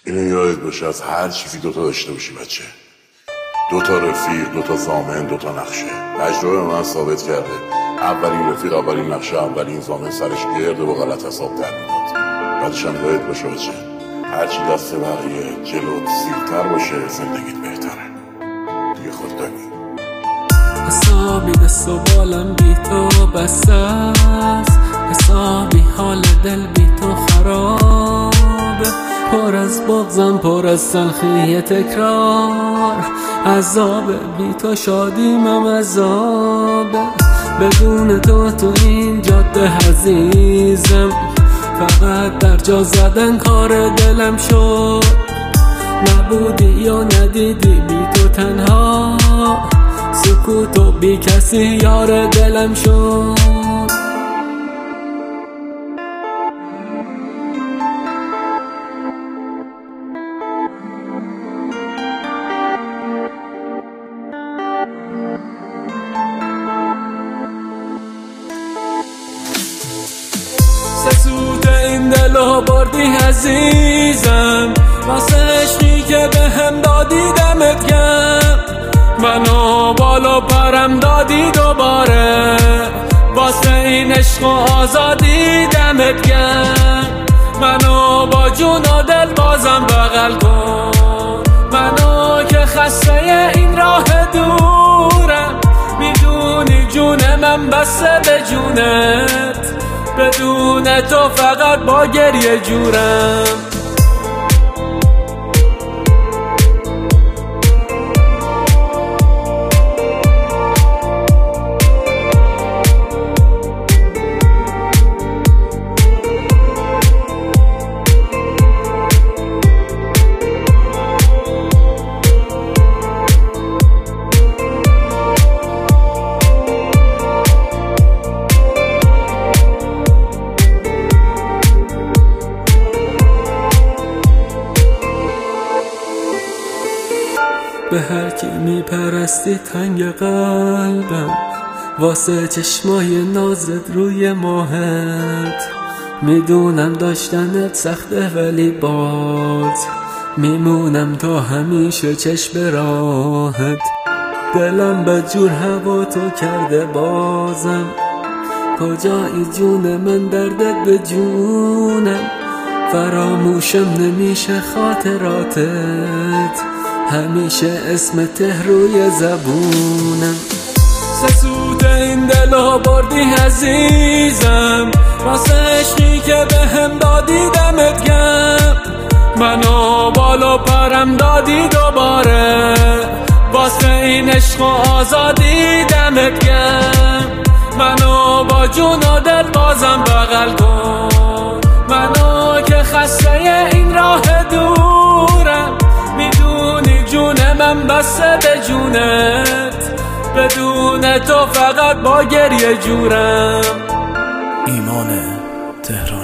اینو یادت باشه از هر چیزی دوتا داشته باشی بچه. دوتا رفیق، دوتا ضامن، دوتا نقشه. تجربه من ثابت کرده اولین رفیق، اولین نقشه، اولین ضامن سرش گرده و غلط حساب در میاد. بعدش هم یادت باشه بچه هرچی دست بقیه جلوت سیرتر باشه زندگیت بهتره. دیگه خود دانی حسابی دست و بالم بی تو بسته است، حسابی حال دل بی تو خرابه. پر از بغضم، پر از تلخی تکرار، عذاب بی تو شادیم عذابه. بدون تو این جاده عزیزم، فقط در جا زدن کار دلم شد. نبودی یا ندیدی بی تو تنها، سکوت و بی کسی یار دلم شد. سسوت این دلو بردی عزیزم، واسه عشقی که به هم دادی دمت گرم. منو بالا پرم دادی دوباره، واسه این عشق و آزادی دمت گرم. منو با جون و دل بازم بغل کن، منو که خسته این راه دورم. میدونی جون من بسته به جونت، بدون تو فقط با گریه جورم. به هر کی میپرستی تنگ قلبم، واسه چشمای نازت روی ماهت. میدونم داشتنت سخته ولی باز میمونم تا همیشه چشم راحت. دلم به جور هوا تو کرده بازم، کجایی جون من دردت به جونم. فراموشم نمیشه خاطراتت، همیشه اسمت روی زبونم. سسوت این دلو بردی عزیزم، واسه عشقی که به هم دادی دمت گرم. منو بالا پرم دادی دوباره، واسه این عشق و آزادی دمت گرم. منو با جون و دل بازم بغل کن، منو که خسته این راه دورم. میدونی جون من بسته به جونت، بدون تو فقط با گریه جورم. ایمان تهران.